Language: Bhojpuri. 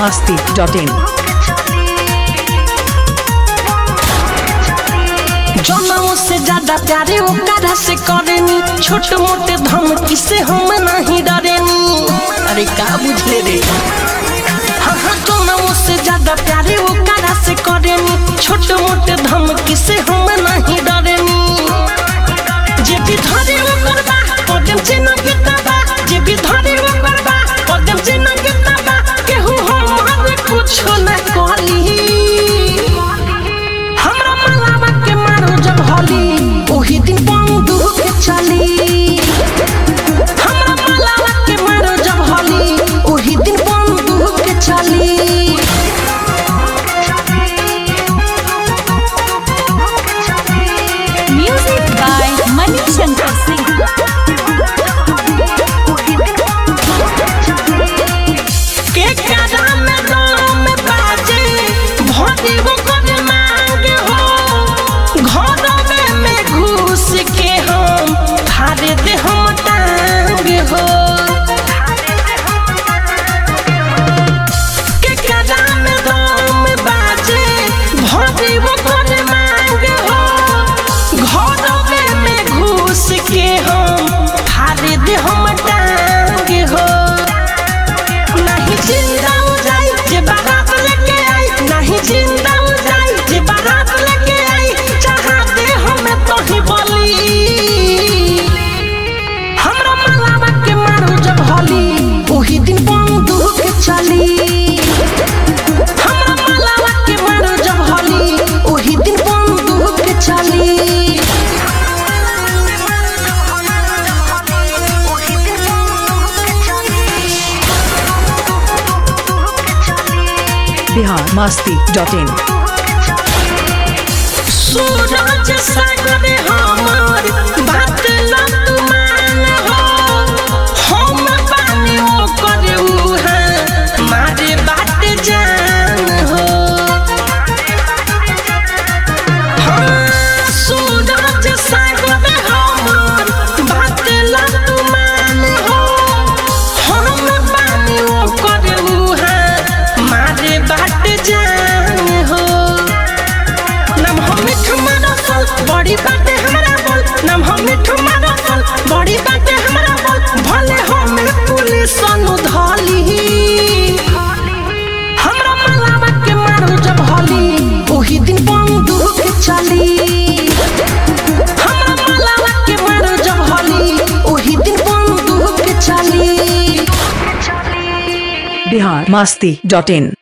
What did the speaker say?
biharmasti.in जनों से ज्यादा प्यारे ओकरा से करेनी, छोटे मोटे धमकी से हम नहीं डरेनी। अरे का बुझले रे, हाँ जनों से ज्यादा प्यारे ओकरा से करेनी, छोटे मोटे धमकी से हम नहीं डरेनी। जे भी धरे वो करबा पदम से न गिरता, जे भी धरे वो करबा पदम से न गिरता, केहू हमारे कुछ न कहली। हमरा मलावा के मारो जब होली, ओही दिन बंदूक चली। हमरा मलावा के मारो जब होली, ओही दिन बंदूक चली। Music by Manishankar Singh. के कदम में दाम बाजे भोदी वो कर मांगे हो, घरों में घुस के हम फाड़े दे हम टांग हो। के कदम में दाम बाजे भोदी वो कर मांगे हो, घरों में घुस के हम फाड़े दे हम टांग हो। नहीं जिंदा हो जाए जे बारात लेके आई, नहीं जिंदा हो जाए जे बारात लेके आई, चाहते हमें तो ही बोली। हमरा मलावा के मारो जब होली, ओही दिन बंदूक चली। हमरा मलावा के मारो जब होली, ओही दिन बंदूक चली। biharmasti.in सूरज सागर हमार बात ला तू मान हो, हम पानी ओ करे उहा मारे बात जान हो। हाँ, सूरज सागर हमार बात ला तू मान हो, हम पानी ओ करे उहा मारे बात जान हो। नाम हम मिठू मारसल बड़ी बाटे हमरा बोल, नाम हम मिठू मारसल बड़ी बाटे हमरा बोल, भले हम पुलिस नु धली। हमरा मलावा के मारो जब होली, ओही दिन बंदूक चली। हमरा मलावा के मारो जब होली, ओही दिन बंदूक चली। biharmasti.in